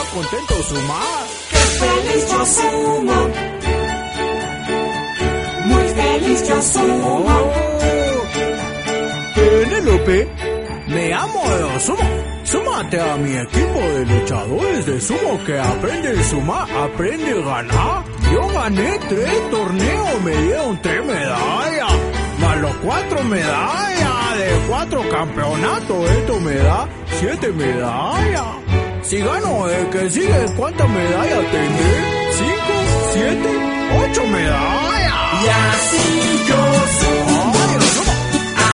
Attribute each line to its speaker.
Speaker 1: contento sumar.
Speaker 2: ¡Qué feliz yo sumo! Muy feliz yo sumo.
Speaker 1: Penélope, me amo de sumo. Súmate a mi equipo de luchadores de sumo que aprende a sumar, aprende a ganar. Yo gané 3 torneos, me dieron 3 medallas, más los 4 medallas de 4 campeonatos. Esto me da 7 medallas. Si gano el que sigue, ¿cuántas medallas tendré? 5, 7, 8 medallas.
Speaker 2: Y así yo sumo.